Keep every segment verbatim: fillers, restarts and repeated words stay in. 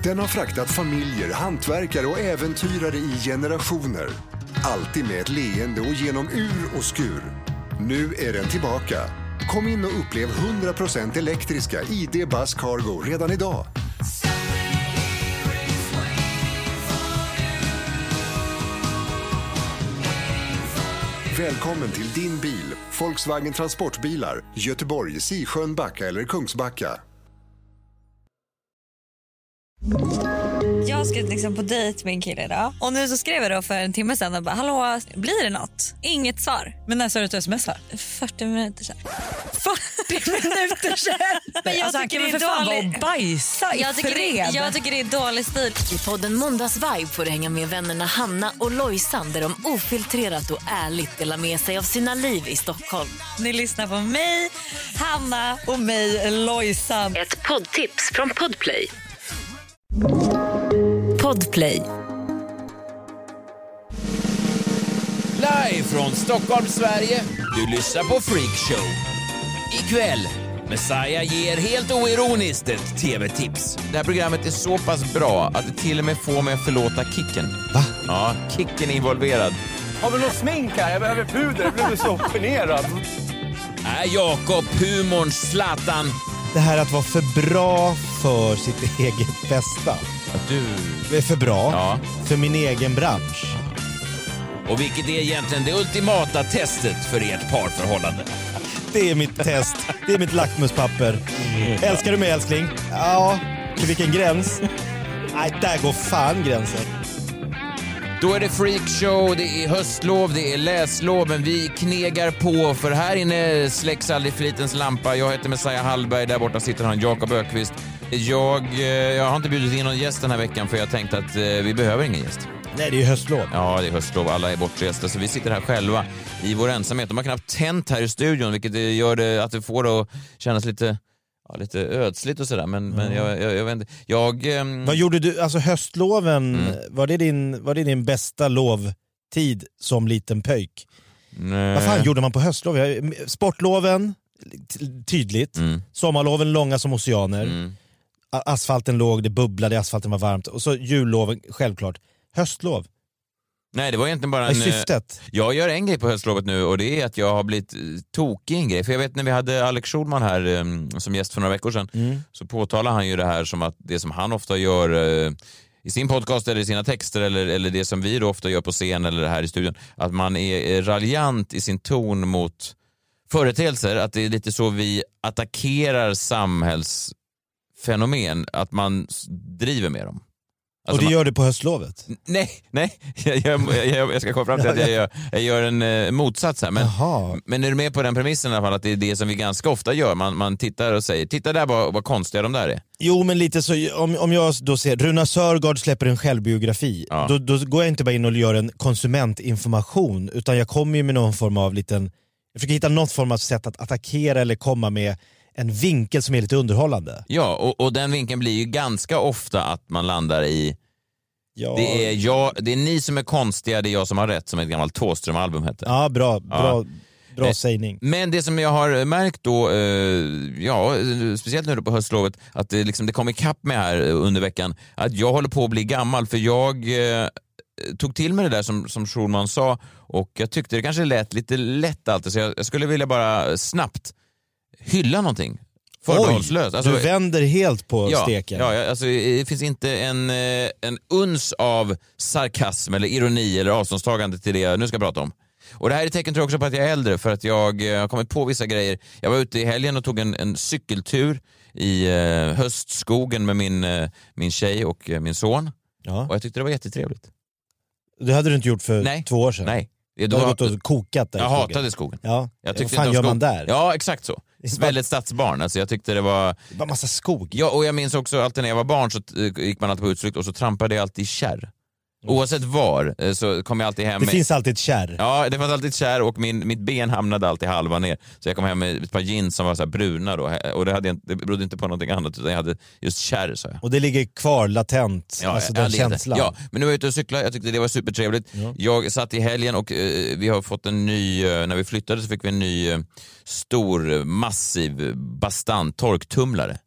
Den har fraktat familjer, hantverkare och äventyrare i generationer. Alltid med ett leende och genom ur och skur. Nu är den tillbaka. Kom in och upplev hundra procent elektriska I D Buzz Cargo redan idag. Välkommen till din bil, Volkswagen Transportbilar, Göteborg, Sisjön, Backa eller Kungsbacka. Jag ska liksom på dejt med en kille idag. Och nu så skrev jag då för en timme sedan och bara, hallå, blir det något? Inget svar. Men när sa du att du smsar? fyrtio minuter sedan. fyrtio minuter sedan? Men jag alltså, tycker han det är för fan dålig... vara bajsa i jag tycker, fred. det, jag tycker det är dålig stil. I podden Måndagsvibe får du hänga med vännerna Hanna och Lojsan, där de ofiltrerat och ärligt delar med sig av sina liv i Stockholm. Ni lyssnar på mig, Hanna och mig, Lojsan. Ett poddtips från Podplay. Podplay. Live från Stockholm, Sverige. Du lyssnar på Freak Show. Ikväll, Messiah ger helt oironiskt ett tv-tips. Det här programmet är så pass bra att det till och med får mig att förlåta Kicken. Va? Ja, Kicken är involverad. Har vi någon smink här? Jag behöver puder, jag blir så generad. Äh, Jakob, humorn, Zlatan. Det här att vara för bra för sitt eget bästa. Att du... Det är för bra Ja. för min egen bransch. Och vilket är egentligen det ultimata testet för ert parförhållande? Det är mitt test. Det är mitt lackmuspapper. Älskar du mig, älskling? Ja. Till vilken gräns? Nej, där går fan gränsen. Då är det freakshow, det är höstlov, det är läslov, men vi knegar på för här inne släcks aldrig flitens lampa. Jag heter Messiah Hallberg, där borta sitter han, Jakob Ökvist. Jag, jag har inte bjudit in någon gäst den här veckan för jag tänkte att vi behöver ingen gäst. Nej, det är ju höstlov. Ja, det är höstlov, alla är bortresta, så vi sitter här själva i vår ensamhet. De har knappt tänt här i studion, vilket gör det att det får det att kännas lite... Ja, lite ödsligt och sådär, men, mm. men jag, jag, jag vet inte. Jag, um... Vad gjorde du, alltså höstloven, mm. var, det din, var det din bästa lovtid som liten pöjk? Nej. Vad fan gjorde man på höstlov? Sportloven, tydligt. Mm. Sommarloven långa som oceaner. Mm. Asfalten låg, det bubblade, asfalten var varmt. Och så julloven, självklart. Höstlov. Nej, det var egentligen bara en... Vad är syftet? Jag gör en grej på höstlovet nu och det är att jag har blivit tokig i en grej. För jag vet när vi hade Alex Schulman här um, som gäst för några veckor sedan mm. så påtalar han ju det här som att det som han ofta gör uh, i sin podcast eller i sina texter eller, eller det som vi då ofta gör på scen eller här i studion. Att man är, är raljant i sin ton mot företeelser. Att det är lite så vi attackerar samhällsfenomen. Att man driver med dem. Alltså och det man... gör du på höstlovet? Nej, nej. Jag, jag, jag, jag ska komma fram till att jag gör, jag gör en eh, motsats här. Men, men är du med på den premissen i alla fall att det är det som vi ganska ofta gör? Man, man tittar och säger, titta där vad, vad konstiga de där är. Jo, men lite så, om, om jag då ser, Runa Sörgård släpper en självbiografi, ja. då, då går jag inte bara in och gör en konsumentinformation, utan jag kommer ju med någon form av liten, jag försöker hitta något form av sätt att attackera eller komma med en vinkel som är lite underhållande. Ja, och, och den vinkeln blir ju ganska ofta att man landar i ja. det, är jag, det är ni som är konstiga, det är jag som har rätt, som ett gammalt Thåström-album heter. Ja, bra, bra, ja. bra eh, sägning. Men det som jag har märkt då, eh, ja, speciellt nu då på höstlovet, att det, liksom, det kom ikapp med här under veckan, att jag håller på att bli gammal, för jag eh, tog till mig det där som, som Schulman sa, och jag tyckte det kanske lät lite lätt alltid, så jag, jag skulle vilja bara snabbt hylla någonting förbehållslöst. Alltså, du vänder helt på ja, steken. Ja, alltså, det finns inte en, en uns av sarkasm eller ironi eller avståndstagande till det jag nu ska prata om. Och det här är tecken tror jag också på att jag är äldre, för att jag har kommit på vissa grejer. Jag var ute i helgen och tog en, en cykeltur i eh, höstskogen med min, eh, min tjej och eh, min son. Ja. Och jag tyckte det var jättetrevligt. Det hade du inte gjort för Nej. två år sedan? Nej. Du har gått och kokat där jag i skogen. hatade skogen. Ja. Jag tyckte Vad fan gör skog... man där? Ja, exakt så. Väldigt stadsbarn. Alltså jag tyckte det var... Det var massa skog. Ja, och jag minns också alltid när jag var barn så gick man alltid på utflykt och så trampade jag alltid i kärr. Oavsett var så kom jag alltid hem Det med... finns alltid ett kärr. Ja, det fanns alltid ett kärr och min, mitt ben hamnade alltid halva ner. Så jag kom hem med ett par jeans som var så här bruna då. Och det, hade jag, det berodde inte på någonting annat, utan jag hade just kärr, så jag. Och det ligger kvar latent, ja, alltså den känslan. Ja, men nu var jag ute och cykla. Jag tyckte det var supertrevligt. Ja. Jag satt i helgen och eh, vi har fått en ny, eh, när vi flyttade så fick vi en ny eh, stor, massiv, bastant torktumlare.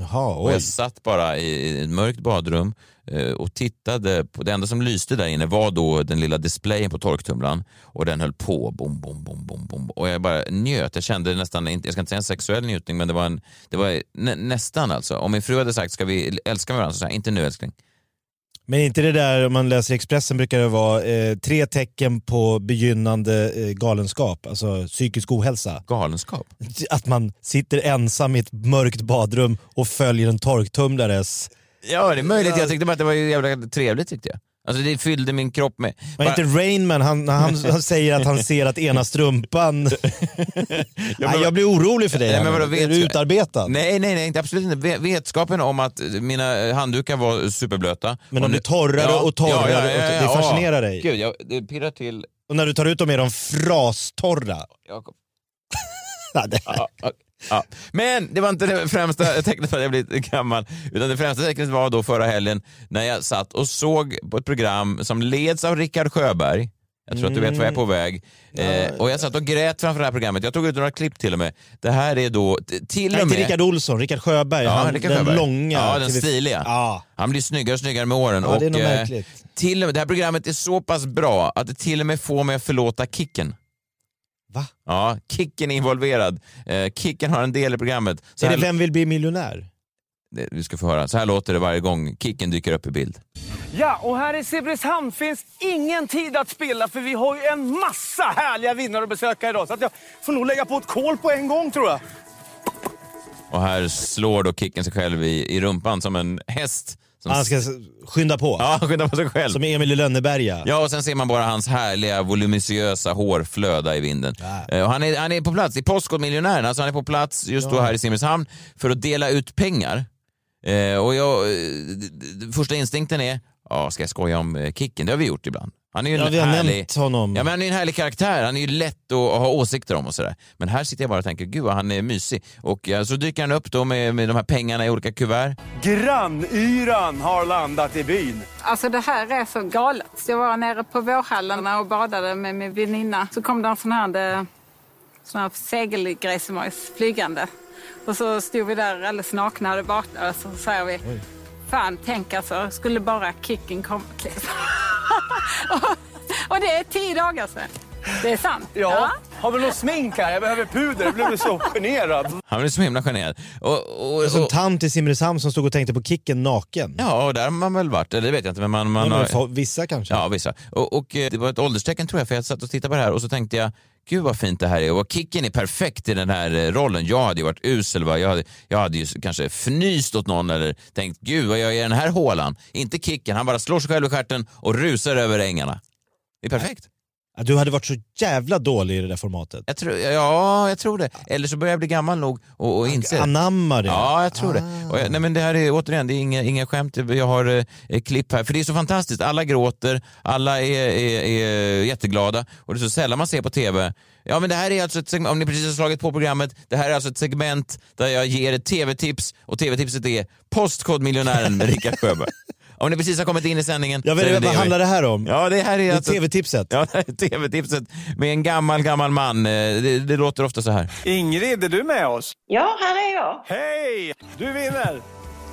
Jaha, och jag satt bara i ett mörkt badrum och tittade på det enda som lyste där inne var då den lilla displayen på torktumlaren och den höll på bom bom bom bom bom och jag bara njöt. Jag kände nästan inte, jag ska inte säga en sexuell njutning, men det var en, det var nä, nästan alltså. Om min fru hade sagt ska vi älska varandra så sa jag inte nu älskling. Men inte det där, om man läser Expressen brukar det vara eh, tre tecken på begynnande eh, galenskap, alltså psykisk ohälsa. Galenskap? Att man sitter ensam i ett mörkt badrum och följer en torktumlares... Ja, det är möjligt. Jag tyckte bara att det var jävla trevligt tyckte jag. Alltså det fyllde min kropp med... Men inte Rain Man, han, han, han säger att han ser att ena strumpan... ja, men... Jag blir orolig för dig. Nej, men vadå, är du utarbetad? Nej, nej, nej, inte, absolut inte. Vetskapen om att mina handdukar var superblöta. Men de blir torrare och torrare, ja, ja, ja, ja, det fascinerar ja. dig. Gud, jag, det pirrar till... Och när du tar ut dem är de frastorra. Jakob. ja, det... ja, ja. Ja. Men det var inte det främsta tecknet för att jag blivit gammal, utan det främsta tecknet var då förra helgen när jag satt och såg på ett program som leds av Rickard Sjöberg. Jag tror mm. att du vet vad jag är på väg. Ja, eh, och jag satt och grät framför det här programmet. Jag tog ut några klipp till och med. Det här är då till Nej, och med... inte Rickard Olsson, Rickard Sjöberg. Ja, han, Rickard den Sjöberg. långa. Ja, den stiliga. Ja. Han blir snyggare och snyggare med åren. Ja, det är och, nog eh, märkligt. till och med, det här programmet är så pass bra att det till och med får mig att förlåta Kicken. Va? Ja, Kicken är involverad. Eh, Kicken har en del i programmet. Så är det här, Vem vill bli miljonär? Det, vi ska få höra. Så här låter det varje gång Kicken dyker upp i bild. Ja, och här i Simrishamn finns ingen tid att spilla för vi har ju en massa härliga vinnare att besöka idag. Så att jag får nog lägga på ett kol på en gång tror jag. Och här slår då Kicken sig själv i, i rumpan som en häst. Som Han ska skynda på. Ja, skynda på sig själv. Som Emil i Lönneberga. Ja, och sen ser man bara hans härliga, volumisiösa hår flöda i vinden. Ja. Och han, är, han är på plats i Postkodmiljonären, alltså han är på plats just ja. då här i Simrishamn för att dela ut pengar. Eh, och jag, första instinkten är, ja, ska jag skoja om eh, Kicken? Det har vi gjort ibland. Han är ju ja, en vi har härlig, nämnt honom. Ja, men han är en härlig karaktär. Han är ju lätt att ha åsikter om och sådär. Men här sitter jag bara och tänker, gud vad han är mysig. Och ja, så dyker han upp då med, med de här pengarna i olika kuvert. Grannyran har landat i byn. Alltså det här är så galet. Jag var nere på vårhallarna och badade med min väninna. Så kom det en sån här, sån här segelgrej som var flygande. Och så stod vi där alldeles nakna och vaknade och så säger vi, oj. Fan, tänk alltså, skulle bara Kicken komma till. och, och det är tio dagar sedan. Det är sant. Ja, ja. Har vi någon smink här? Jag behöver puder, jag blev så generad. Han blev så himla generad. Och, och, och, som tant i Simrishamn som stod och tänkte på Kicken naken. Ja, och där har man väl varit, eller det vet jag inte. Men man, man ja, men har, vissa kanske. Ja, vissa. Och, och det var ett ålderstecken tror jag, för jag satt och tittade på det här och så tänkte jag, gud vad fint det här är. Och Kicken är perfekt i den här rollen. Jag hade ju varit usel, va? Jag hade, jag hade ju kanske fnyst åt någon eller tänkt, gud vad jag är i den här hålan. Inte Kicken, han bara slår sig själv i stjärten och rusar över ängarna. Det är perfekt. Ja, du hade varit så jävla dålig i det där formatet. Jag tror, ja, jag tror det. Eller så börjar jag bli gammal nog och, och inse. Anamma det. Ja, jag tror ah. det. Och jag, nej, men det här är återigen, det är inga, inga skämt. Jag har eh, klipp här. För det är så fantastiskt. Alla gråter, alla är, är, är jätteglada. Och det är så sällan man ser på tv. Ja, men det här är alltså ett segment, om ni precis har slagit på programmet, det här är alltså ett segment där jag ger ett tv-tips. Och tv-tipset är Postkodmiljonären med Rickard Sjöberg. Om ni precis har kommit in i sändningen. Jag vet inte, vad handlar det här om? Ja, det här är, det är alltså, tv-tipset. Ja, det är tv-tipset med en gammal, gammal man. Det, det låter ofta så här. Ingrid, är du med oss? Ja, här är jag. Hej! Du vinner!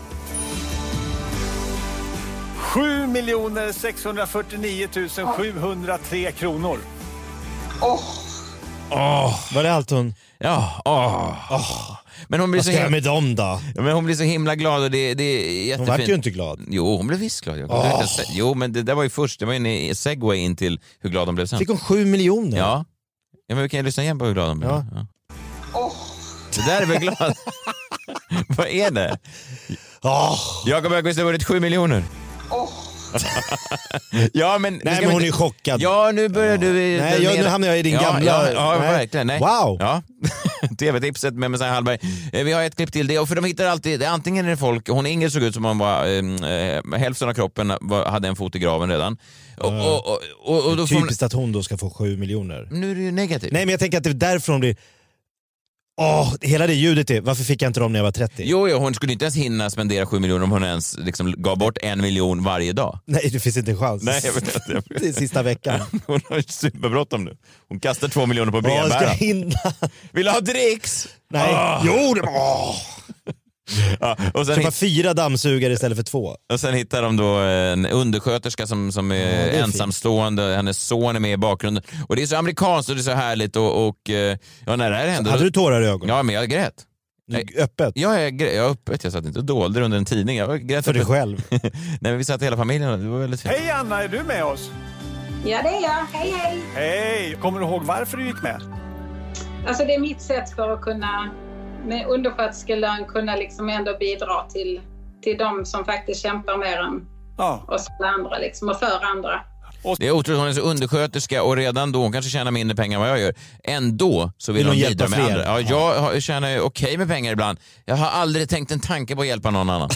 sju miljoner sexhundrafyrtionio tusen sjuhundratre kronor. Åh! Oh. Oh, var det allt hon? Ja, åh. Oh. Oh. Men hon blir vad så ska himla... jag med dem då? Ja, men hon blir så himla glad och det, det är jättefint. Hon var ju inte glad. Jo, hon blev visst glad. Oh. Jo, men det där var ju först. Det var en segway in till hur glad hon blev sen. Fick hon sju miljoner? Ja. Ja, men vi kan ju lyssna igen på hur glad hon blev. Ja. Ja. Oh. Det där är väl glad. Vad är det? Oh. Jakob Öqvist har vunnit sju miljoner. Oh. Ja, men, nej, men hon är chockad. Ja, nu börjar du... Nej, jag, nu hamnar jag i din ja, gamla... Ja, ja nej. verkligen. Nej. Wow! Ja. tv-tipset med Messiah Hallberg. Vi har ett klipp till det, och för de hittar alltid... Antingen är det folk... Hon Inger såg ut som hon var... Eh, hälften av kroppen var, hade en fot i graven redan. Och, uh, och, och, och, och då typiskt hon... att hon då ska få sju miljoner. Nu är det ju negativt. Nej, men jag tänker att det är därför hon blir... Åh, oh, hela det ljudet är, varför fick jag inte dem när jag var trettio? Jo, jo, hon skulle inte ens hinna spendera sju miljoner om hon ens liksom gav bort en miljon varje dag. Nej, det finns inte en chans. Nej, jag vet inte. Jag vet. Det är sista veckan. Hon har superbråttom nu. Hon kastar två miljoner på Åh, brevbäraren. ska hinna. Vill du ha dricks? Nej, oh. jo, det... Oh. Ja, och sen Köpa fyra dammsugare istället för två. Och sen hittar de då en undersköterska som, som är, ja, är ensamstående. Fint. Hennes son är med i bakgrunden. Och det är så amerikanskt och det är så härligt. Och, och ja, när det här hände... Hade du tårar i ögonen? Ja, men jag grät. Jag, öppet? Ja, jag grät. Jag öppet. Jag satt inte och dolde under en tidning. Jag grät för dig själv? Nej, men vi satt hela familjen. Det var väldigt fint. Hej Anna, är du med oss? Ja, det är jag. Hej, hej. Hej! Kommer du ihåg varför du gick med? Alltså det är mitt sätt för att kunna med undersköterskelön kunna liksom ändå bidra till, till de som faktiskt kämpar mer än ja. oss andra liksom, och för andra. Det är otroligt, hon är så undersköterska och redan då hon kanske tjänar mindre pengar än vad jag gör. Ändå så vill, vill hon bidra med andra. Ja, jag ja. tjänar okej okay med pengar ibland. Jag har aldrig tänkt en tanke på att hjälpa någon annan.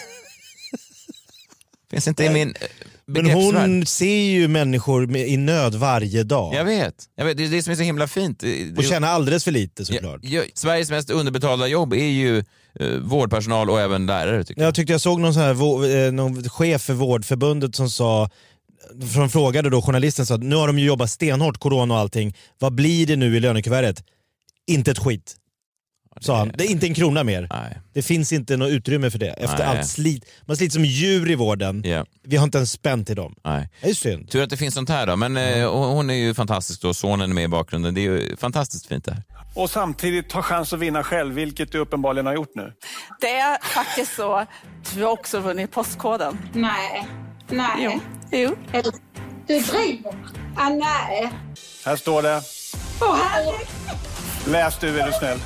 Finns inte i min Men hon ser ju människor med, i nöd varje dag. Jag vet. Jag vet. Det är det som är så himla fint. Och tjänar alldeles för lite såklart. Ja, ja, Sveriges mest underbetalda jobb är ju eh, vårdpersonal och även lärare. Tycker jag. jag tyckte jag såg någon, sån här, eh, någon chef för Vårdförbundet som sa, från frågade då journalisten, sa nu har de ju jobbat stenhårt, corona och allting. Vad blir det nu i lönekuvertet? Inte ett skit. Sa han. Det är inte en krona mer. Nej. Det finns inte något utrymme för det. Efter Nej. allt slit. Man sliter som djur i vården. Yeah. Vi har inte en spänn till dem. Nej. Det är synd. Tur att det finns sånt här då. Men mm. eh, hon är ju fantastisk då. Sonen är med i bakgrunden. Det är ju fantastiskt fint det här. Och samtidigt ta chans att vinna själv, vilket du uppenbarligen har gjort nu. Det är faktiskt så. Du har också vunnit postkoden. Nej. Nej. Jo. jo. Du driver. Ah, nej. Här står det. Åh, oh, herregud. Läs du, är du snäll.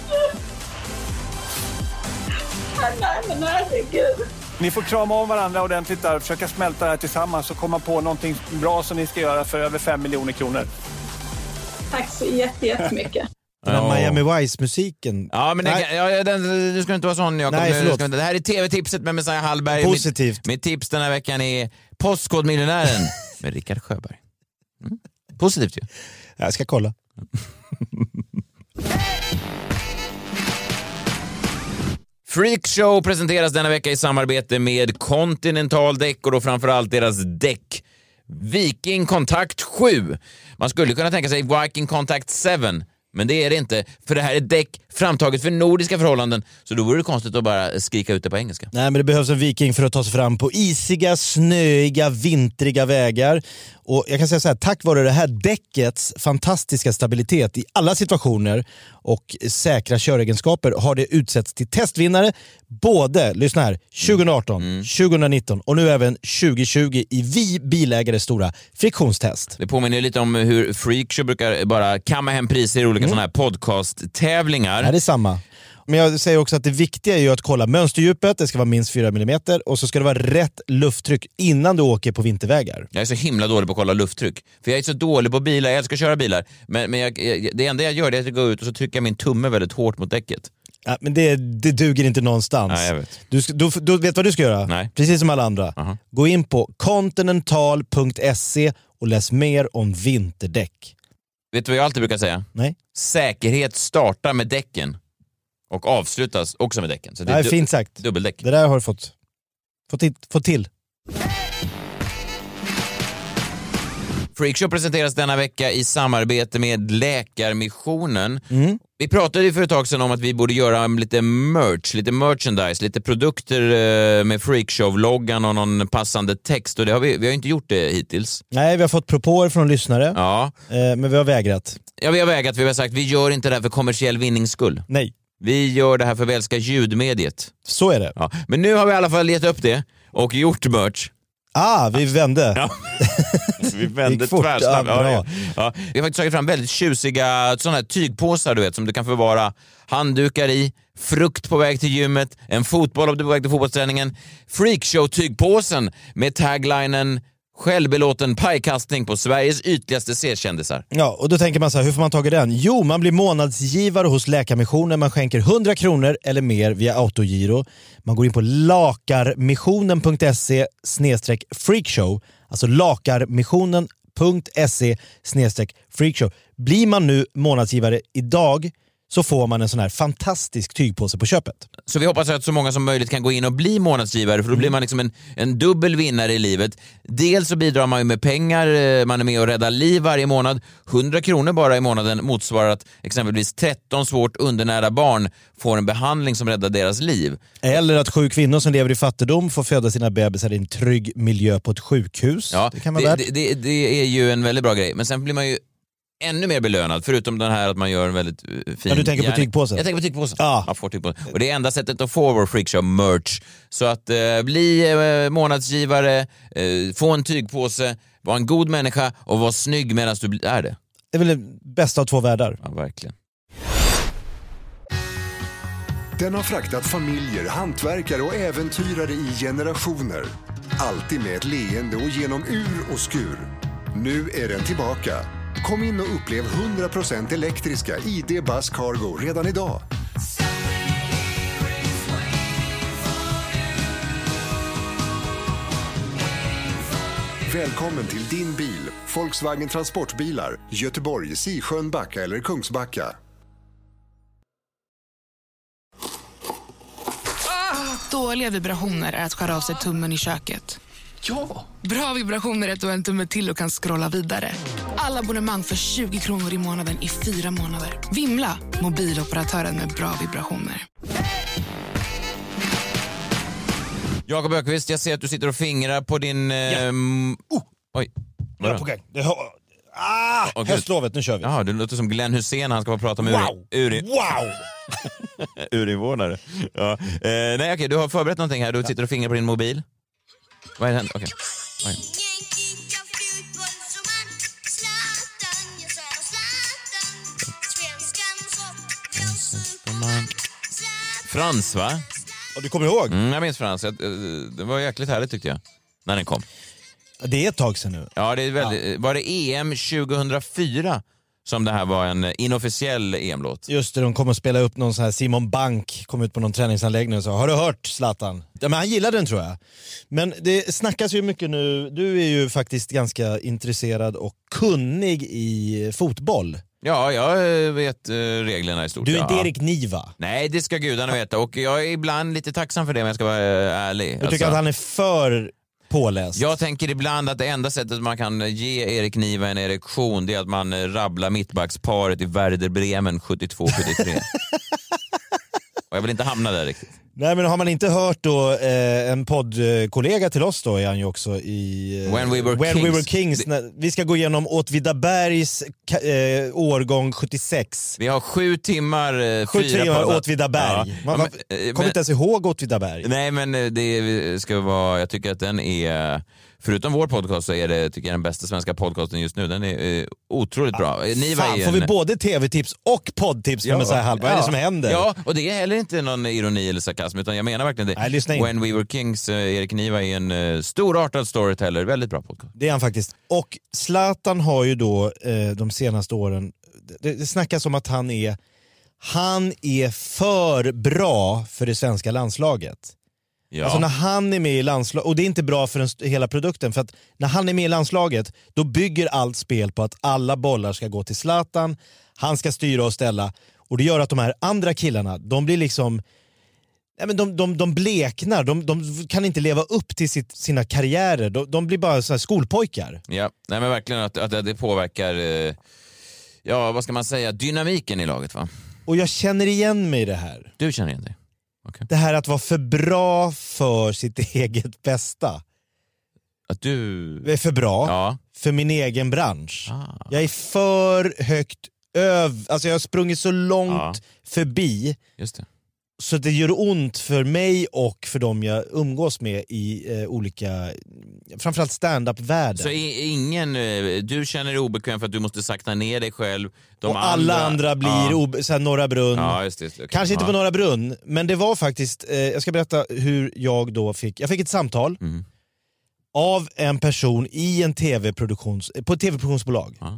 Nej, men herregud. Ni får krama om varandra ordentligt där och försöka smälta det här tillsammans och komma på någonting bra som ni ska göra för över fem miljoner kronor. Tack så jättemycket. Den här Miami Vice-musiken. Ja, men det, ja, den, du ska inte vara sån, Jakob. Nej, förlåt. Det här är tv-tipset med Messiah Hallberg. Positivt. Mitt, mitt tips den här veckan är Postkodmiljonären med Rickard Sjöberg. Mm. Positivt ju. Jag ska kolla. Freakshow presenteras denna vecka i samarbete med Continental däck och då framförallt deras däck Viking Contact sju. Man skulle kunna tänka sig Viking Contact sju, men det är det inte, för det här är däck framtaget för nordiska förhållanden, så då vore det konstigt att bara skrika ut det på engelska. Nej, men det behövs en Viking för att ta sig fram på isiga, snöiga, vintriga vägar. Och jag kan säga så här, tack vare det här däckets fantastiska stabilitet i alla situationer och säkra köregenskaper har det utsetts till testvinnare både, lyssna här, tjugo arton, mm. tjugo nitton och nu även tjugo tjugo i Vi bilägares stora friktionstest. Det påminner lite om hur Freakshow brukar bara kamma hem priser i olika mm. sådana här podcast-tävlingar. Ja, det är samma. Men jag säger också att det viktiga är ju att kolla mönsterdjupet, det ska vara minst fyra millimeter och så ska det vara rätt lufttryck innan du åker på vintervägar. Jag är så himla dålig på att kolla lufttryck. För jag är så dålig på bilar, jag älskar att köra bilar. Men, men jag, jag, det enda jag gör är att gå ut och så trycker jag min tumme väldigt hårt mot däcket. Ja, men det, det duger inte någonstans. Nej, jag vet. Du, ska, du, du vet vad du ska göra? Nej. Precis som alla andra. Uh-huh. Gå in på continental punkt se och läs mer om vinterdäck. Vet du vad jag alltid brukar säga? Nej. Säkerhet startar med däcken. Och avslutas också med däcken. Så det är Nej, du- fint sagt. Dubbeldäck. Det där har du fått, fått, hit, fått till. Freakshow presenteras denna vecka i samarbete med Läkarmissionen. Mm. Vi pratade ju för ett tag sedan om att vi borde göra lite merch, lite merchandise, lite produkter med Freakshow-loggan och någon passande text. Och det har vi, vi har inte gjort det hittills. Nej, vi har fått propåer från lyssnare, Ja. eh, men vi har vägrat. ja, vi har vägat. Vi har sagt vi gör inte det här för kommersiell vinnings skull. Nej, Vi gör det här för vi älskar ljudmediet. så är det. Ja. Men nu har vi i alla fall gett upp det och gjort merch. Ah, vi vände. Ja. Vi vände Gick fort, tvärsnabbt. ja, bra. Ja, ja. Vi har faktiskt tagit fram väldigt tjusiga såna här tygpåsar, du vet, som du kan förvara handdukar i, frukt på väg till gymmet, en fotboll om du är på väg till fotbollsträningen. Freakshow-tygpåsen med taglinen självbelåten pajkastning på Sveriges ytligaste C-kändisar. Ja, och då tänker man så här, hur får man tag i den? Jo, man blir månadsgivare hos Läkarmissionen. Man skänker hundra kronor eller mer via autogiro. Man går in på lakarmissionen punkt se snedstreck freakshow. Alltså lakarmissionen punkt se snedstreck freakshow. Blir man nu månadsgivare idag så får man en sån här fantastisk tygpåse på köpet. Så vi hoppas att så många som möjligt kan gå in och bli månadsgivare, för då blir man liksom en, en dubbel vinnare i livet. Dels så bidrar man ju med pengar, man är med och räddar liv varje månad. hundra kronor bara i månaden motsvarar att exempelvis tretton svårt undernära barn får en behandling som räddar deras liv. Eller att sju kvinnor som lever i fattigdom får föda sina bebisar i en trygg miljö på ett sjukhus. Ja, det kan vara det, värt. det, det, det är ju en väldigt bra grej. Men sen blir man ju ännu mer belönad, förutom den här att man gör en väldigt uh, fin... Ja, du tänker på tygpåsen? Jag tänker på tygpåsen. Ja. Ja, får tygpåsen. Och det är enda sättet att få vår Freakshow merch. Så att uh, bli uh, månadsgivare, uh, få en tygpåse, vara en god människa och vara snygg medan du är det. Det är väl det bästa av två världar. Ja, verkligen. Den har fraktat familjer, hantverkare och äventyrare i generationer. Alltid med ett leende och genom ur och skur. Nu är den tillbaka. Kom in och upplev hundra procent elektriska I D Buzz Cargo redan idag. Välkommen till din bil, Volkswagen Transportbilar, Göteborg, Sisjön, Backa eller Kungsbacka. Dåliga vibrationer är att skära av sig tummen i köket. Ja! Bra vibrationer är att du har en tumme till och kan scrolla vidare. Alla abonnemang för tjugo kronor i månaden i fyra månader. Vimla! Mobiloperatören med bra vibrationer. Jakob Öqvist, jag ser att du sitter och fingrar på din... Ja. Um, oh, oj. Jag är på gång. Det har... Ah, oh, höstlovet, nu kör vi. Ja, du låter som Glenn Hussein, han ska bara prata med wow. ur, ur, wow. urinvånare. Ja. Eh, nej, okej, du har förberett någonting här. Du sitter och fingrar på din mobil. Vad är det hänt? Okej. Okay. Frans, va? Och du kommer ihåg? Mm, jag minns Frans. Det var jäkligt härligt tyckte jag. När den kom. Det är ett tag sedan nu. Ja, det är väldigt, ja. Var det E M tjugohundrafyra som det här var en inofficiell E M-låt? Just det, de kom och spelade upp någon sån här Simon Bank, kom ut på någon träningsanläggning och sa, har du hört Zlatan? Ja, men han gillade den tror jag. Men det snackas ju mycket nu, du är ju faktiskt ganska intresserad och kunnig i fotboll. Ja, jag vet reglerna i stort. Du är ja. Derek Niva. Nej, det ska gudarna veta. Och jag är ibland lite tacksam för det, om jag ska vara ärlig. Du tycker alltså att han är för påläst? Jag tänker ibland att det enda sättet man kan ge Erik Niva en erektion, det är att man rabblar mittbacksparet i Werder Bremen sjuttiotvå sjuttiotre. Och jag vill inte hamna där riktigt. Nej, men har man inte hört då eh, en poddkollega till oss då är han ju också i eh, When We Were When Kings. We Were Kings. När, vi ska gå igenom Åtvidabergs eh, årgång sjuttiosex. Vi har sju timmar eh, Sju fyra timmar poddar. Åtvidaberg. Ja. Man Ja, kommer men, inte men, ens ihåg Åtvidaberg. Nej, men det ska vara, jag tycker att den är, förutom vår podcast så är det, tycker jag, den bästa svenska podcasten just nu. Den är eh, otroligt bra. Ni Fan, en... får vi både tv-tips och poddtips? Ja, så här halv. Vad är det som händer? Ja, och det är heller inte någon ironi eller sarkasm, utan jag menar verkligen det. Nej, lyssna in. When We Were Kings, eh, Erik Niva är en eh, storartad storyteller, väldigt bra podcast. Det är han faktiskt. Och Zlatan har ju då eh, de senaste åren, det, det snackas om att han är han är för bra för det svenska landslaget. Ja. Alltså när han är med i landslaget, och det är inte bra för den, hela produkten, för att när han är med i landslaget då bygger allt spel på att alla bollar ska gå till Zlatan, han ska styra och ställa, och det gör att de här andra killarna, de blir liksom nej men de, de, de bleknar, de, de kan inte leva upp till sitt, sina karriärer, de, de blir bara så här skolpojkar. Ja, nej men verkligen att, att det påverkar eh, ja, vad ska man säga, dynamiken i laget, va? Och jag känner igen mig i det här. Du känner igen dig? Okay. Det här att vara för bra för sitt eget bästa. Att du... är för bra ja. för min egen bransch. Ah. Jag är för högt öv... Alltså jag har sprungit så långt ja. förbi. Just det. Så det gör ont för mig och för dem jag umgås med i eh, olika, framförallt stand-up-världen. Så ingen, du känner dig obekväm för att du måste sakta ner dig själv. De och alla andra, andra blir ja. obe, så här Norra Brunn. Ja, just det, just det. Okay. Kanske inte ja. på Norra Brunn, men det var faktiskt, eh, jag ska berätta hur jag då fick, jag fick ett samtal mm. av en person i en tv-produktions, på ett tv-produktionsbolag. Ja.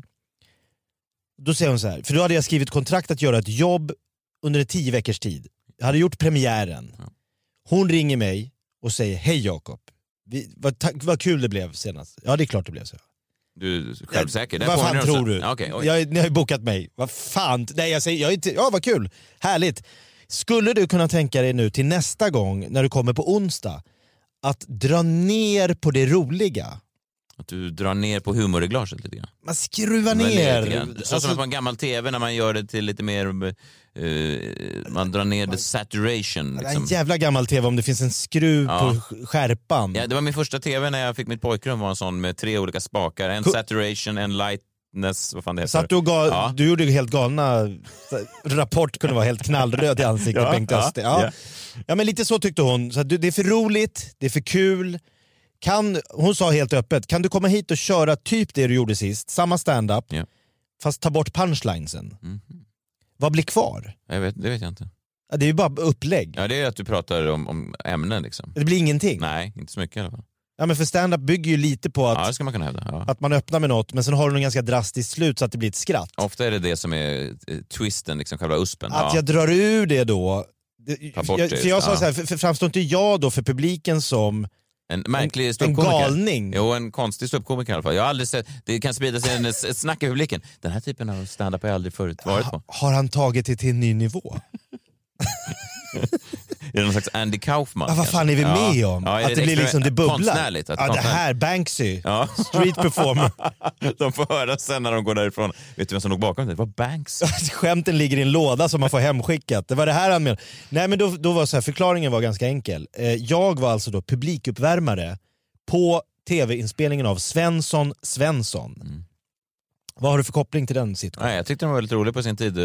Då säger hon så här, för då hade jag skrivit kontrakt att göra ett jobb under en tio veckors tid. Jag hade gjort premiären. Hon ringer mig och säger, hej Jakob, vad, vad kul det blev senast. Ja, det är klart det blev så. Du är självsäker. Vad fan tror du? Okay, jag, ni har ju bokat mig. Vad fan? Nej, jag säger, jag är inte, ja, vad kul. Härligt. Skulle du kunna tänka dig nu till nästa gång när du kommer på onsdag att dra ner på det roliga? Att du drar ner på humorreglaget lite grann. Man skruvar ner. Så alltså, som på en gammal tv när man gör det till lite mer... Uh, man drar ner the saturation. Liksom. En jävla gammal tv om det finns en skruv ja. på skärpan. Ja, det var min första tv när jag fick mitt pojkrum. Var en sån med tre olika spakar. En Cool. saturation, en lightness, vad fan det heter. Så att du, gal- ja. du gjorde helt galna... Rapport kunde vara helt knallröd i ansiktet. ja, Bengt Öster. Ja. Ja. ja, men lite så tyckte hon. Så att det är för roligt, det är för kul. Kan, hon sa helt öppet, kan du komma hit och köra typ det du gjorde sist? Samma stand-up, ja. fast ta bort punchlinesen. Mm. Vad blir kvar? Jag vet, det vet jag inte. Ja, det är ju bara upplägg. Ja, det är att du pratar om, om ämnen liksom. Det blir ingenting? Nej, inte så mycket i alla fall. Ja, men för stand-up bygger ju lite på att, ja, det ska man kunna hävda. Ja. Att man öppnar med något, men sen har du något ganska drastiskt slut så att det blir ett skratt. Ofta är det det som är eh, twisten, liksom själva uspen. Att ja. jag drar ur det då. Det, jag, för jag ja. sa så här, för, för framstår inte jag då för publiken som en märklig en, ståuppkomiker. En galning. Jo, en konstig ståuppkomiker i alla fall. Jag har aldrig sett, det kan sprida sig en, ett snack i publiken. Den här typen av stand-up har jag aldrig förut varit på. Har han tagit det till en ny nivå? Är det någon slags Andy Kaufman? Ja, vad fan är vi ja. med om? Ja, att det, det blir liksom, det bubblar. Konstnärligt. Att ja, det här, Banksy. Ja. Street performer. De får höra sen när de går därifrån. Vet du vem som låg bakom det? Det var Banksy. Skämten ligger i en låda som man får hemskickat. Det var det här han menade. Nej, men då, då var så här, förklaringen var ganska enkel. Jag var alltså då publikuppvärmare på tv-inspelningen av Svensson Svensson. Mm. Vad har du för koppling till den sitcom? Nej, jag tyckte den var väldigt rolig på sin tid.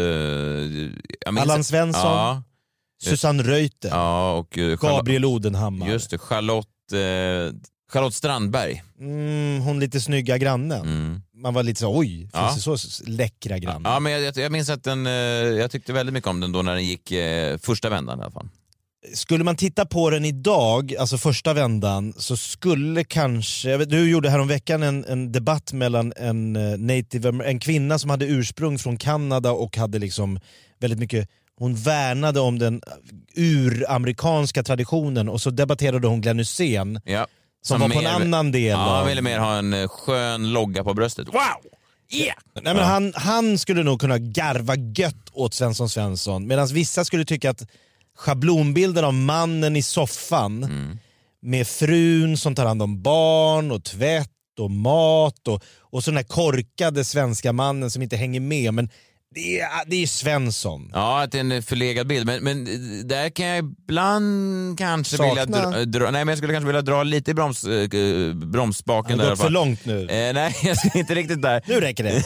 Allan Svensson, ja. Susanne Reuter, ja, och uh, Gabriel Odenhammar. Just det, Charlotte, uh, Charlotte Strandberg. Mm, hon lite snygga grannen. Mm. Man var lite så, oj, finns ja. det så läckra grannar? Ja, men jag, jag minns att den, uh, jag tyckte väldigt mycket om den då när den gick uh, första vändan i alla fall. Skulle man titta på den idag, alltså första vändan, så skulle kanske... Du gjorde häromveckan en, en debatt mellan en native, en kvinna som hade ursprung från Kanada och hade liksom väldigt mycket... Hon värnade om den uramerikanska traditionen och så debatterade hon Glenn Hysén ja, som, som var mer, på en annan del. Ja, han av... ville mer ha en skön logga på bröstet. Wow! Yeah! Nej, men ja. han, han skulle nog kunna garva gött åt Svensson Svensson, medan vissa skulle tycka att schablonbilden av mannen i soffan mm. med frun som tar hand om barn och tvätt och mat och, och så den här korkade svenska mannen som inte hänger med, men det är, det är Svensson. Ja, att det är en förlegad bild, men, men där kan jag ibland kanske Sakna. vilja dra, dra, nej men jag skulle kanske vilja dra lite i broms, eh, bromsspaken. Det har där. gått för långt nu. Eh, nej, jag är inte riktigt där. Nu räcker det.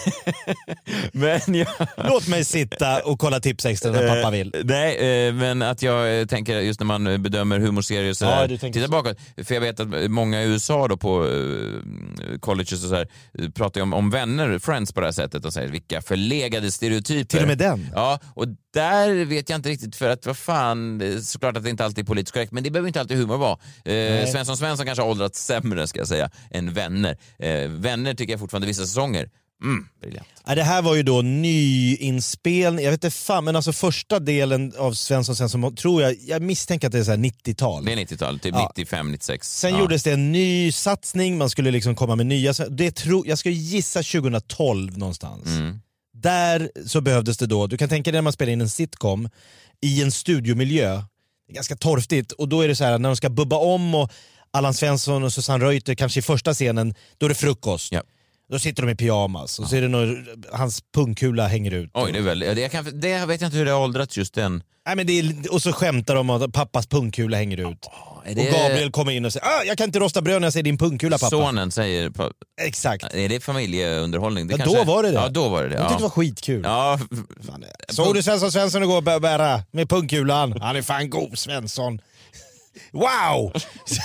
men jag... Låt mig sitta och kolla Tips Extra när pappa vill. Eh, nej, eh, men att jag eh, tänker just när man bedömer humorserier och sådär, ja, titta bakåt. För jag vet att många i U S A då på eh, colleges och sådär pratar ju om, om vänner, friends på det här sättet och säger vilka förlegade stereotyper. Till och med den? Ja, och där vet jag inte riktigt, för att vad fan, såklart att det inte alltid är politiskt korrekt, men det behöver inte alltid humor vara. Eh, Svensson Svensson kanske har åldrats sämre, ska jag säga, än Vänner. Eh, vänner tycker jag fortfarande vissa säsonger. Mm, briljant. Ja, det här var ju då nyinspelning, jag vet inte fan, men alltså första delen av Svensson Svensson tror jag, jag misstänker att det är så här nittiotal. Det är nittiotal, typ ja. nittiofem nittiosex. Sen ja. gjordes det en ny satsning, man skulle liksom komma med nya, det tro, jag ska gissa tjugohundratolv någonstans. Mm. Där så behövdes det då, du kan tänka dig när man spelar in en sitcom i en studiomiljö, det är ganska torftigt, och då är det så här när de ska bubba om och Allan Svensson och Susanne Reuter kanske i första scenen, då är det frukost. Ja. Då sitter de i pyjamas och ja. så är det någon, hans pungkula hänger ut. Oj, det är väl, det, kan, det vet jag inte hur det har åldrats just den. Nej, men det är, och så skämtar de att pappas pungkula hänger ut. Oh, det... Och Gabriel kommer in och säger ah, jag kan inte rosta bröd när jag ser din pungkula, pappa. Sonen säger... Pa... Exakt. Är det familjeunderhållning? Det ja, kanske... Då var det det. Ja, då var det det. Jag tyckte ja. det var skitkul. Ja. Såg du Svensson Svensson igår bä- bära med pungkulan? Han är fan god, Svensson. Wow!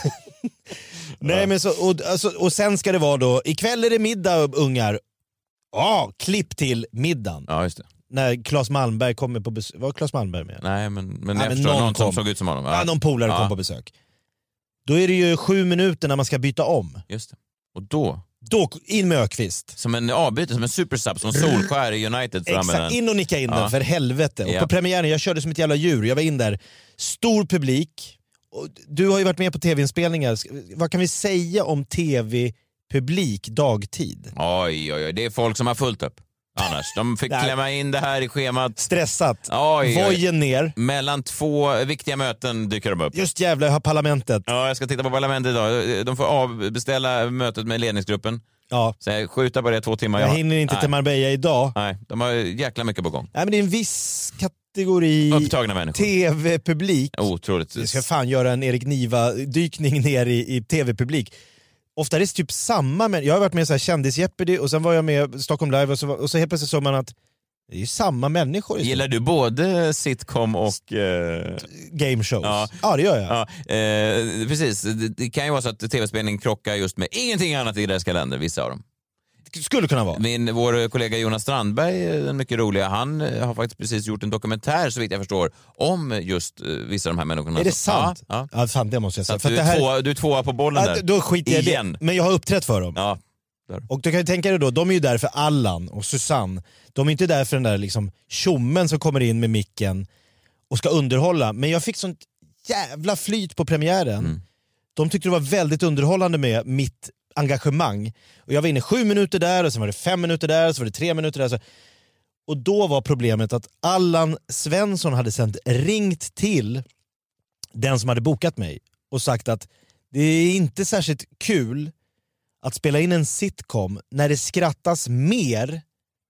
Nej, men så, och, alltså, och sen ska det vara då, ikväll är det middag, ungar. Ja, ah, klipp till middagen. Ja, just det. När Claes Malmberg kommer på besök. Var Claes Malmberg med? Nej, men, men ja, jag men förstår någon, någon kom. som såg ut som honom. Ja, ja någon polare ja. kom på besök. Då är det ju sju minuter när man ska byta om. Just det. Och då? Då in med Ökvist. Som en avbyte, som en supersub, som Solskär i United. Exakt, in och nicka in ja. den, för helvete. Och ja. på premiären, jag körde som ett jävla djur. Jag var in där, stor publik. Och du har ju varit med på tv-inspelningar. Vad kan vi säga om tv publik dagtid. Oj, oj, oj. Det är folk som har fullt upp. Annars. De fick klämma in det här i schemat. Stressat. Oj, oj. Vojen ner. Mellan två viktiga möten dyker de upp. Just jävlar, jag har parlamentet. Ja, jag ska titta på parlamentet idag. De får avbeställa mötet med ledningsgruppen. Ja. Så jag skjuter på det två timmar. Jag hinner inte Nej. till Marbella idag. Nej, de har jäkla mycket på gång. Nej, men det är en viss kategori upptagna människor. tv-publik. Otroligt. Jag ska fan göra en Erik Niva-dykning ner i, i tv-publik. Ofta är det typ samma, men jag har varit med i så här kändis-Jeopardy och sen var jag med Stockholm Live och så, och så helt plötsligt såg man att det är ju samma människor. Gillar du både sitcom och... Eh... game shows? Ja, ja det gör jag. Ja, eh, precis. Det, det kan ju vara så att tv-spelning krockar just med ingenting annat i deras kalender, vissa av dem. Skulle kunna vara. Min, vår kollega Jonas Strandberg, den mycket roliga, han har faktiskt precis gjort en dokumentär, så vitt jag förstår, om just uh, vissa av de här människorna. Är det sant? Ja, ja. ja fan, det måste jag säga. För du, är här... tvåa, du är tvåa på bollen ja, där. Då skiter jag igen. Det. Men jag har uppträtt för dem. Ja. Där. Och du kan ju tänka dig då, de är ju där för Allan och Susanne. De är inte där för den där liksom tjommen som kommer in med micken och ska underhålla. Men jag fick sånt jävla flyt på premiären. Mm. De tyckte det var väldigt underhållande med mitt engagemang. Och jag var inne sju minuter där och sen var det fem minuter där och så var det tre minuter där. Så... Och då var problemet att Allan Svensson hade sedan ringt till den som hade bokat mig och sagt att det är inte särskilt kul att spela in en sitcom när det skrattas mer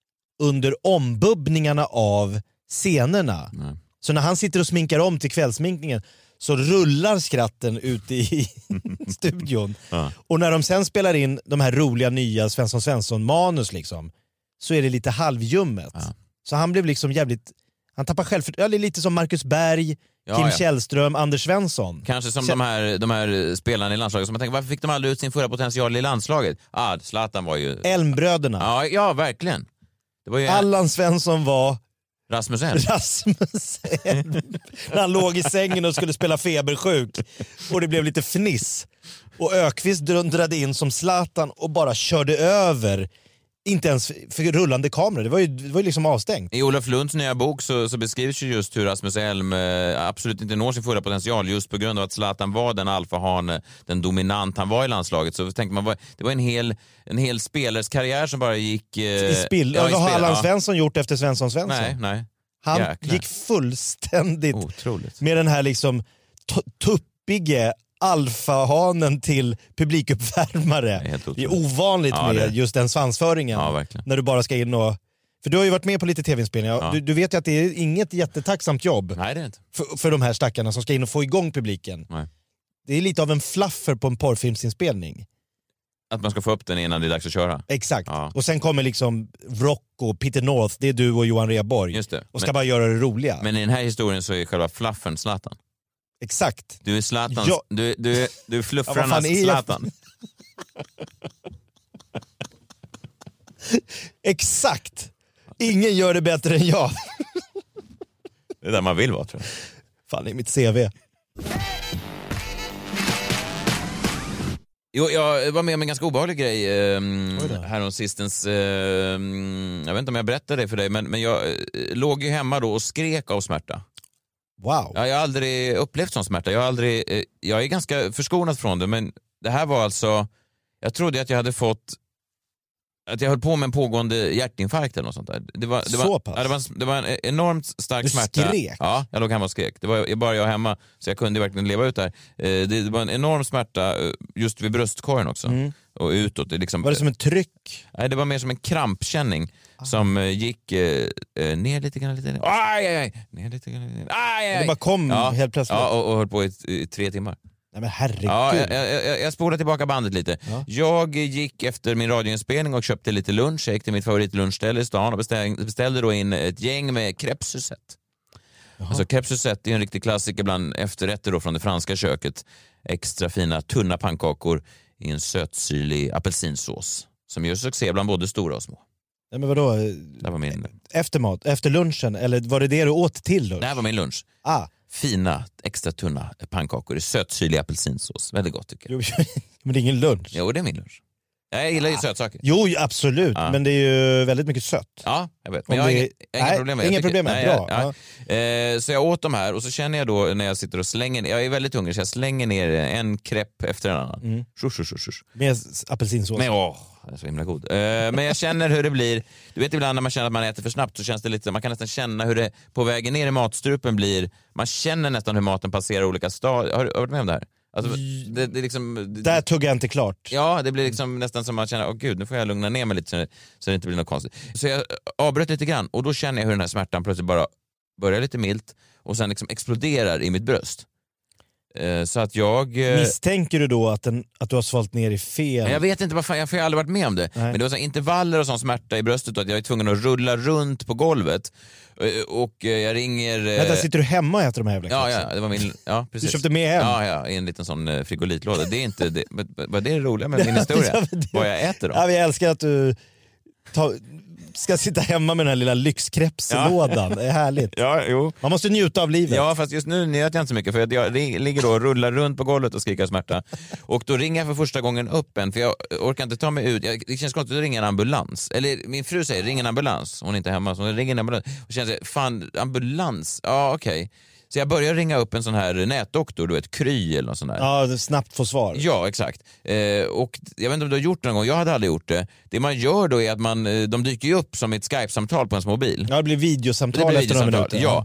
under ombubbningarna av scenerna. Mm. Så när han sitter och sminkar om till kvällsminkningen så rullar skratten ute i studion. Ja. Och när de sen spelar in de här roliga nya Svensson Svensson-manus liksom, så är det lite halvjummet. Ja. Så han blev liksom jävligt... Han tappar självförtroende. Lite som Marcus Berg, ja, Kim ja. Källström, Anders Svensson. Kanske som Så... de, här, de här spelarna i landslaget som man tänker, varför fick de aldrig ut sin fulla potential i landslaget? Ah, Zlatan var ju... Elmbröderna. Ja, ja verkligen. Det var ju... Allan Svensson var... Rasmus Elm. Rasmus Elm. När han låg i sängen och skulle spela febersjuk. Och det blev lite fniss. Och Ökvist dundrade in som Zlatan och bara körde över. Inte ens för rullande kameror. Det var ju, det var ju liksom avstängt. I Olof Lunds nya bok så, så beskrivs ju just hur Rasmus Elm eh, absolut inte når sin fulla potential just på grund av att Zlatan var den alfahane, den dominant han var i landslaget. Så tänker man, det var en hel, en hel spelares karriär som bara gick... Eh, I spill. Ja, vad har Allan ja. Svensson gjort efter Svensson Svensson? Nej, nej. Han Jäklar. gick fullständigt Otroligt. Med den här liksom t- tuppige alfahanen till publikuppvärmare. Det är, det är ovanligt ja, med det. Just den svansföringen. Ja, när du bara ska in och... För du har ju varit med på lite tv-inspelningar. Ja. Du, du vet ju att det är inget jättetacksamt jobb. Nej, det är inte. För, för de här stackarna som ska in och få igång publiken. Nej. Det är lite av en fluffer på en porrfilmsinspelning. Att man ska få upp den innan det är dags att köra. Exakt. Ja. Och sen kommer liksom Rocco, Peter North, det är du och Johan Rheborg. Just det. Och ska men, bara göra det roliga. Men i den här historien så är själva fluffern Zlatan. Exakt. Du är Zlatans, ja. du, du, du är fluffrarnas ja, Zlatan. Exakt. Ingen gör det bättre än jag. Det är där man vill vara, tror jag. Fan, i mitt C V. Jo, jag var med om en ganska obehaglig grej eh, härom sistens. Eh, jag vet inte om jag berättade det för dig, men, men jag eh, låg ju hemma då och skrek av smärta. Wow. Ja, jag har aldrig upplevt sån smärta. Jag, har aldrig, eh, jag är ganska förskonad från det, men det här var alltså... Jag trodde att jag hade fått... Att jag höll på med en pågående hjärtinfarkt eller något sånt där. Det var, det var, så pass? Ja, det, var, det var en enormt stark du smärta. Du skrek? Ja, jag låg hemma och skrek. Det var bara jag hemma, så jag kunde verkligen leva ut där. Det, det var en enorm smärta just vid bröstkorgen också. Mm. Och utåt. Det liksom, var det som en tryck? Nej, det var mer som en krampkänning. Ah. Som gick eh, ner lite grann. Lite, aj, aj, aj, ner lite grann. Aj, aj, aj. Det bara kom ja, helt plötsligt? Ja, och, och höll på i, i tre timmar. Nej men herregud. Ja, jag, jag, jag spolar tillbaka bandet lite. Ja. Jag gick efter min radioinspelning och köpte lite lunch. Jag gick till mitt favoritlunchställe i stan och beställde, beställde då in ett gäng med crêpe Suzette. Alltså crêpe Suzette är en riktig klassiker bland efterrätter då från det franska köket. Extra fina tunna pannkakor i en sötsyrlig apelsinsås som gör succé bland både stora och små. Nej men vadå? Det var min... Efter mat, efter lunchen, eller var det det du åt till lunch? Det här var min lunch. Ah. Fina, extra tunna pannkakor i sötsyrlig apelsinsås. Väldigt gott tycker jag. Men det är ingen lunch. Jo, det är min lunch. Jag gillar ju sötsaker. Jo, absolut. Ja. Men det är ju väldigt mycket sött. Ja, jag vet. Men jag har inga, inga nej, problem med det. Inga tycker, problem med nej, bra. Ja, ja. Eh, så jag åt de här och så känner jag då när jag sitter och slänger ner, jag är väldigt hungrig så jag slänger ner en krepp efter en annan. Mm. Shush, shush, shush. Med apelsinsås. Men åh, det är så himla god. Eh, men jag känner hur det blir, du vet ibland när man känner att man äter för snabbt så känns det lite, man kan nästan känna hur det på vägen ner i matstrupen blir, man känner nästan hur maten passerar olika stadier. Har du varit med om det här? Alltså, det, det liksom, det, där tog jag inte klart. Ja, det blir liksom nästan som man känner, åh gud, nu får jag lugna ner mig lite så, så det inte blir något konstigt. Så jag avbröt lite grann och då känner jag hur den här smärtan plötsligt bara börjar lite milt och sen liksom exploderar i mitt bröst. Eh, så att jag... Eh, Misstänker du då att, den, att du har svalt ner i fel? Jag vet inte, vad fan, jag har aldrig varit med om det. Nej. Men det var så intervaller och sån smärta i bröstet och att jag är tvungen att rulla runt på golvet. Och jag ringer... Vänta, sitter du hemma och äter de här jävla ja, ja, det var min... Ja, precis. Du köpte med hem? Ja, ja, i en liten sån frigolitlåda. Det är inte... Det, vad det är roliga med min historia? Vad jag äter då? Ja, vi älskar att du tar, ska sitta hemma med den här lilla lyxkrepslådan. Ja. Det är härligt. Ja, jo. Man måste njuta av livet. Ja, fast just nu njöt jag inte så mycket för jag ligger då och rullar runt på golvet och skriker smärta. Och då ringer jag för första gången upp en, för jag orkar inte ta mig ut. Jag, det känns konstigt att ringa en ambulans. Eller min fru säger, ring en ambulans. Hon är inte hemma, så hon ringer en ambulans. Och känner, fan, ambulans? Ja, okej. Okay. Så jag börjar ringa upp en sån här nätdoktor, du vet, Kry eller något sånt där. Ja, det snabbt få svar. Ja, exakt. Eh, och jag vet inte om du har gjort det någon gång, jag hade aldrig gjort det. Det man gör då är att man, de dyker ju upp som ett Skype-samtal på ens mobil. Ja, det blir videosamtal, det blir efter några minuter. Ja.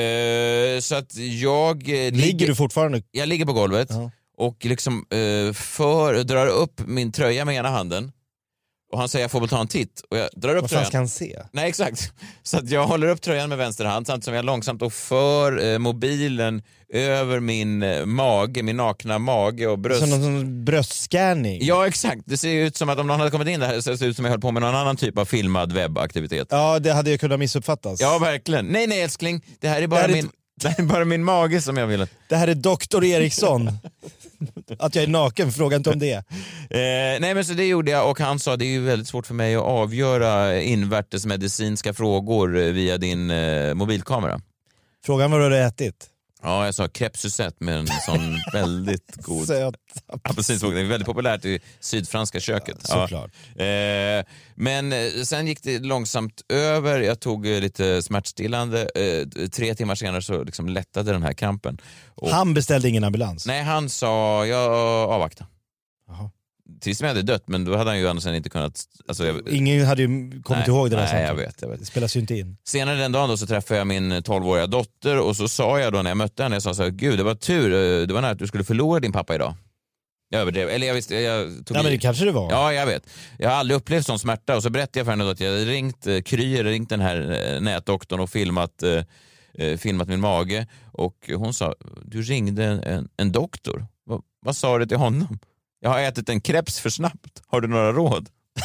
Eh, så att jag... Eh, ligger, ligger du fortfarande? Jag ligger på golvet ja. Och liksom eh, för, drar upp min tröja med ena handen. Och han säger jag får väl ta en titt och jag drar upp vad tröjan. Vad ska han se? Nej, exakt. Så att jag håller upp tröjan med vänster hand samtidigt som jag långsamt och för eh, mobilen över min eh, mage, min nakna mage och bröst. Som någon bröstscanning? Ja, exakt. Det ser ut som att om någon hade kommit in där så ser det ut som jag höll på med någon annan typ av filmad webbaktivitet. Ja, det hade jag kunnat missuppfattas. Ja, verkligen. Nej, nej älskling. Det här är bara, här min, är... Det här är bara min mage som jag vill att... Det här är doktor Eriksson. Att jag är naken, fråga inte om det. Eh, nej men så det gjorde jag och han sa det är ju väldigt svårt för mig att avgöra invärtes medicinska frågor via din eh, mobilkamera. Frågan vad du har ätit? Ja, jag sa crêpe med en sån väldigt god söt apelsinsås. Det är väldigt populärt i sydfranska köket. Ja, såklart. Ja. Eh, men sen gick det långsamt över. Jag tog lite smärtstillande. Eh, tre timmar senare så liksom lättade den här krampen. Och, han beställde ingen ambulans? Nej, han sa jag avvakta. Jaha. Tills jag hade dött, men då hade han ju annars inte kunnat... Alltså, jag, ingen hade ju kommit nej, ihåg det där. Nej, jag vet, jag vet. Det spelas ju inte in. Senare den dagen då så träffade jag min tolvåriga dotter och så sa jag då när jag mötte henne, jag sa så här, gud det var tur, det var nära att du skulle förlora din pappa idag. Jag överdrev, eller jag visste, jag tog ja, i. Men det kanske det var. Ja, jag vet. Jag har aldrig upplevt sån smärta och så berättade jag för henne då att jag hade ringt Kry, ringt den här nätdoktorn och filmat, eh, filmat min mage och hon sa, du ringde en, en, en doktor. Va, vad sa du till honom? Jag har ätit en kreps för snabbt. Har du några råd?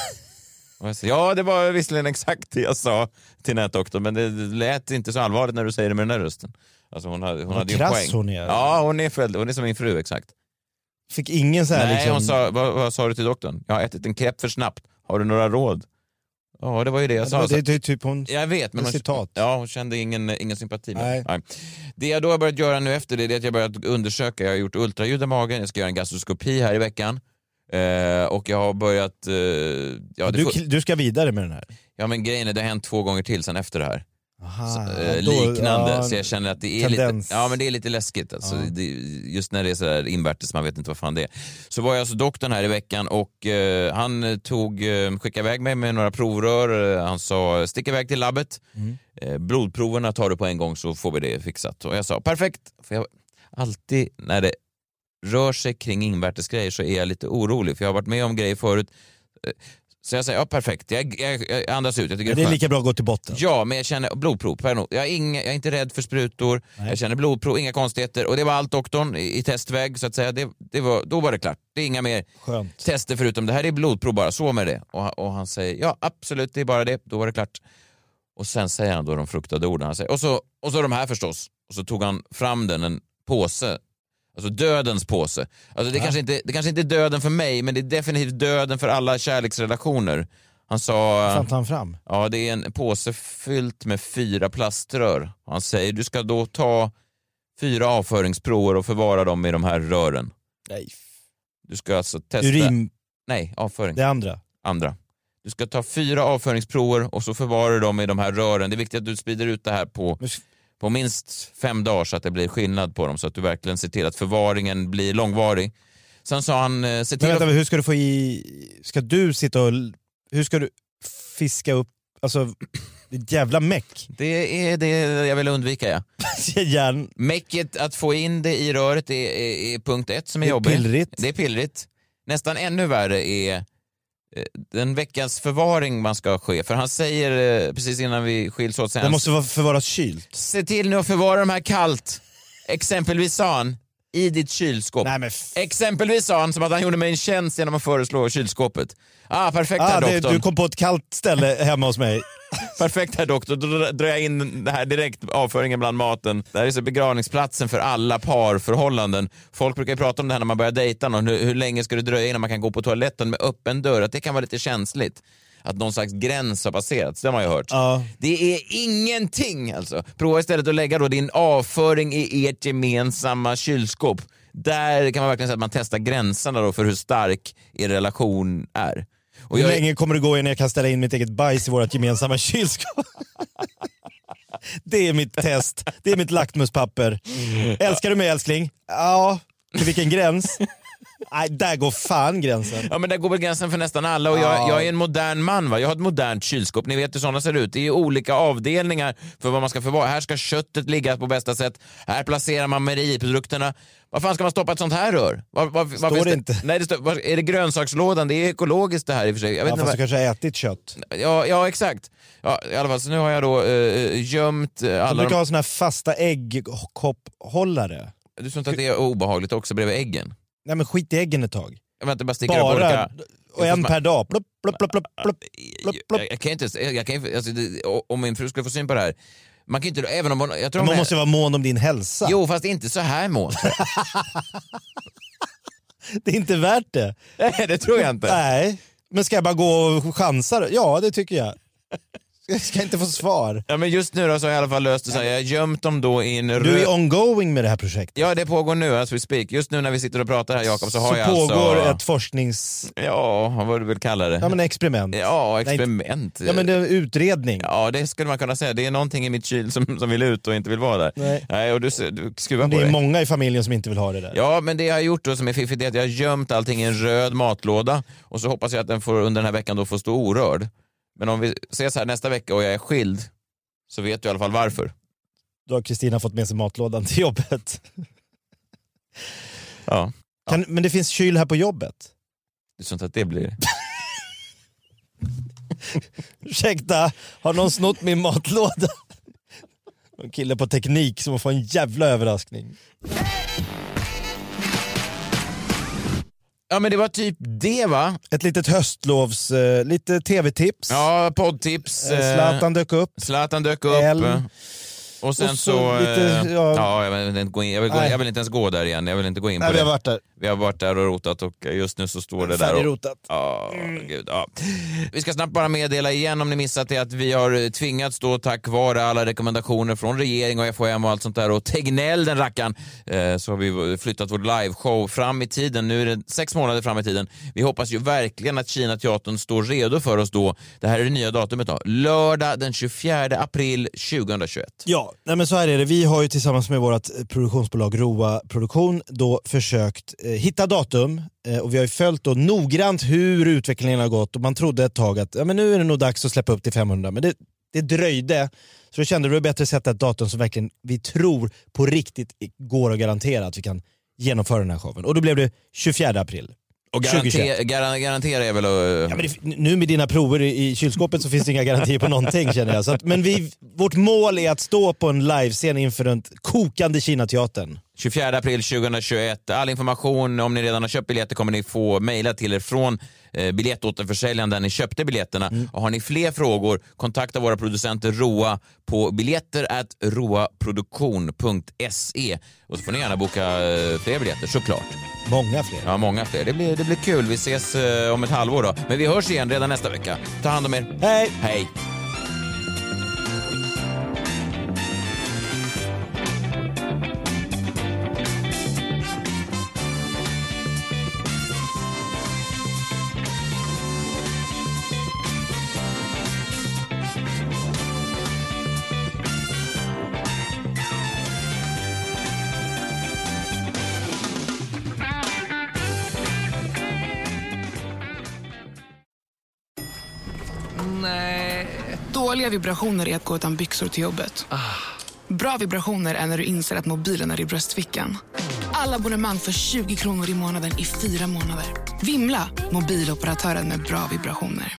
Och jag sa, ja, det var visserligen exakt det jag sa till nätdoktorn, men det lät inte så allvarligt när du säger det med den här rösten. Alltså hon hade, hon hade ju en poäng. Hon är. Ja, hon är, förälder, hon är som min fru, exakt. Fick ingen så här Nej, liksom... hon sa, vad, vad sa du till doktorn? Jag har ätit en krepp för snabbt. Har du några råd? Ja, det var ju det jag ja, sa. Det, det, det, typ hon... Jag vet, men hon, citat. Ja, hon kände ingen, ingen sympati med. Nej. Nej. Det jag då har börjat göra nu efter det är att jag börjat undersöka. Jag har gjort ultraljud i magen, jag ska göra en gastroskopi här i veckan. Uh, och jag har börjat... Uh, ja, du, får... du ska vidare med den här? Ja, men grejen är det har hänt två gånger till sen efter det här. Aha, så, uh, då, liknande, ja, så jag känner att det är tendens. lite, ja, men det är lite läskigt. Alltså. Ja. Det, just när det är så där invärtes, man vet inte vad fan det är. Så var jag alltså doktorn här i veckan och uh, han tog, uh, skickade iväg mig med några provrör. Uh, han sa, stick iväg till labbet. Mm. Uh, blodproverna tar du på en gång så får vi det fixat. Och jag sa, perfekt. För jag, alltid när det rör sig kring invärtesgrejer så är jag lite orolig, för jag har varit med om grejer förut. Så jag säger, ja perfekt, jag, jag, jag andas ut. Jag tycker det är, det är lika bra att gå till botten. Ja, men jag känner blodprov. Jag är, inga, jag är inte rädd för sprutor, Nej. Jag känner blodprov, inga konstigheter. Och det var allt doktorn i, i testväg, så att säga. Det, det var, då var det klart. Det är inga mer Skönt. tester förutom det här är blodprov bara, så med det. Och, och han säger, ja absolut, det är bara det. Då var det klart. Och sen säger han då de fruktade orden. Han säger, och, så, och så de här förstås. Och så tog han fram den, en påse. Alltså dödens påse. Alltså det, ja. kanske inte, det kanske inte är döden för mig, men det är definitivt döden för alla kärleksrelationer. Han sa... Vad tar han fram? Ja, det är en påse fyllt med fyra plaströr. Han säger, du ska då ta fyra avföringsprover och förvara dem i de här rören. Nej. Du ska alltså testa... Urin... Nej, avföring. Det andra. Andra. Du ska ta fyra avföringsprover och så förvarar du dem i de här rören. Det är viktigt att du sprider ut det här på, på minst fem dagar så att det blir skillnad på dem. Så att du verkligen ser till att förvaringen blir långvarig. Sen sa han... Eh, se till Men vänta, att... hur ska du få i... Ska du sitta och... Hur ska du fiska upp... Alltså, det är ett jävla meck. Det är det jag vill undvika, ja. Järn. Mäcket att få in det i röret är, är, är punkt ett som är, det är jobbigt. Pillrigt. Det är pillrigt. Nästan ännu värre är den veckans förvaring man ska ske. För han säger precis innan vi skiljs åt... Det måste vara förvaras kylt. Se till nu att förvara de här kallt. Exempelvis sa han, i ditt kylskåp. Nej, men f- Exempelvis sa han som att han gjorde mig en tjänst genom att föreslå kylskåpet. Ah, perfekt ah, här det, doktorn. Du kom på ett kallt ställe hemma hos mig. Perfekt här doktor, då drar jag in det här direkt, avföringen bland maten. Det här är så begravningsplatsen för alla parförhållanden. Folk brukar ju prata om det här när man börjar dejta någon. Hur, hur länge ska det dröja innan man kan gå på toaletten med öppen dörr? Att det kan vara lite känsligt. Att någon slags gräns har passerats, det har man ju hört. Ja. Det är ingenting alltså. Prova istället att lägga då din avföring i ert gemensamma kylskåp. Där kan man verkligen säga att man testar gränserna då för hur stark er relation är. Och hur jag... länge kommer det gå innan jag kan ställa in mitt eget bajs i vårt gemensamma kylskåp? Det är mitt test. Det är mitt lackmuspapper. Älskar du mig, älskling? Ja. Till vilken gräns? Nej, där går fan gränsen. Ja, men där går väl gränsen för nästan alla. Och jag, jag är en modern man, va? Jag har ett modernt kylskåp. Ni vet hur sådana ser ut. Det är olika avdelningar för vad man ska förvara. Här ska köttet ligga på bästa sätt. Här placerar man mejeriprodukterna. Vad fan ska man stoppa ett sånt här rör? Var, var, var står det det inte. Nej, det står, var, är det grönsakslådan? Det är ekologiskt det här i och för sig. Jag vet Ja, inte fast vad... du kanske har ätit kött. Ja, ja, exakt. Ja, i alla fall, så nu har jag då äh, gömt äh, alla... Du brukar de... ha såna här fasta äggkopphållare. Du tror inte att det är obehagligt också bredvid äggen? Nej, men skit i äggen ett tag. Jag väntar bara stickar Bara, upp olika... och en per dag. Plupp, plupp, plupp, plupp, plupp, plupp, plupp. Jag, jag kan inte... Jag kan, alltså, det, om min fru skulle få syn på det här... Man kan inte... Även om man, jag tror man man, måste vara mån om din hälsa. Jo, fast inte så här mån. Det är inte värt det. Nej, det tror jag inte. Nej, men ska jag bara gå och chansa? Ja, det tycker jag. Jag ska inte få svar. Ja, men just nu då så har jag i alla fall löst det så här. Jag har gömt dem då i en... Du är ongoing med det här projektet. Ja, det pågår nu as we speak. Just nu när vi sitter och pratar här, Jakob, så har så jag alltså... Så pågår ett forsknings... Ja, vad du vill kalla det. Ja, men experiment. Ja, experiment. Nej, ja, men det är utredning. Ja, det skulle man kunna säga. Det är någonting i mitt kyl som, som vill ut och inte vill vara där. Nej. Nej, och du, du skruvar men på det är det. många i familjen som inte vill ha det där. Ja, men det jag har gjort då som är fiffigt är att jag har gömt allting i en röd matlåda och så hoppas jag att den får under den här veckan då får stå orörd. Men om vi ses här nästa vecka och jag är skild så vet du i alla fall varför. Då har Kristina fått med sig matlådan till jobbet. Ja. Kan, ja. Men det finns kyl här på jobbet. Det är sånt att det blir... Ursäkta, har någon snott min matlåda? En kille på teknik som får en jävla överraskning. Ja, men det var typ det, va? Ett litet höstlovs, eh, lite tv-tips. Ja, poddtips. Eh, Zlatan dök upp. Zlatan dök upp. L. Och sen och så... så lite, eh, ja. ja, jag vill inte gå in. Jag vill, gå, jag vill inte ens gå där igen. Jag vill inte gå in Nej, på vi det. har varit där. Vi har varit där och rotat och just nu så står det där. Och, rotat. ja, gud, ja. Vi ska snabbt bara meddela igen om ni missat det att vi har tvingats då tack vare alla rekommendationer från regering och F H M och allt sånt där och Tegnell den rackan eh, så har vi flyttat vår liveshow fram i tiden. Nu är det sex månader fram i tiden. Vi hoppas ju verkligen att Kinateatern står redo för oss då. Det här är det nya datumet då. Lördag den tjugofjärde april tjugohundratjugoett. Ja, nej men så här är det. Vi har ju tillsammans med vårt produktionsbolag Roa Produktion då försökt eh, hitta datum eh, och vi har ju följt då noggrant hur utvecklingen har gått och man trodde ett tag att ja, men nu är det nog dags att släppa upp till femhundra, men det, det dröjde. Så då kände vi det bättre att sätta ett datum som verkligen vi tror på riktigt går att garantera att vi kan genomföra den här showen. Och då blev det tjugofjärde april. Och garantera, gar, garantera är väl att... Ja, men det, nu med dina prover i, i kylskåpet så finns det inga garantier på någonting känner jag. Så att, men vi, vårt mål är att stå på en livescen inför den kokande Kinateatern. tjugofjärde april tjugohundratjugoett. All information om ni redan har köpt biljetter kommer ni få mejla till er från eh, biljettåterförsäljaren där ni köpte biljetterna. Mm. Och har ni fler frågor, kontakta våra producenter Roa på biljetter at roaproduktion punkt se och så får ni gärna boka eh, fler biljetter såklart. Många fler. Ja, många fler. Det blir, det blir kul. Vi ses eh, om ett halvår då. Men vi hörs igen redan nästa vecka. Ta hand om er. Hej! Hej! Dåliga vibrationer är att gå utan byxor till jobbet. Bra vibrationer är när du inser att mobilen är i bröstfickan. Alla abonnemang för tjugo kronor i månaden i fyra månader. Vimla, mobiloperatören med bra vibrationer.